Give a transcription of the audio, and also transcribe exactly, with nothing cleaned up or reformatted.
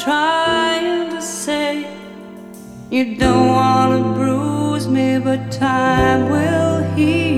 trying to say? You don't wanna bruise me, but time will heal.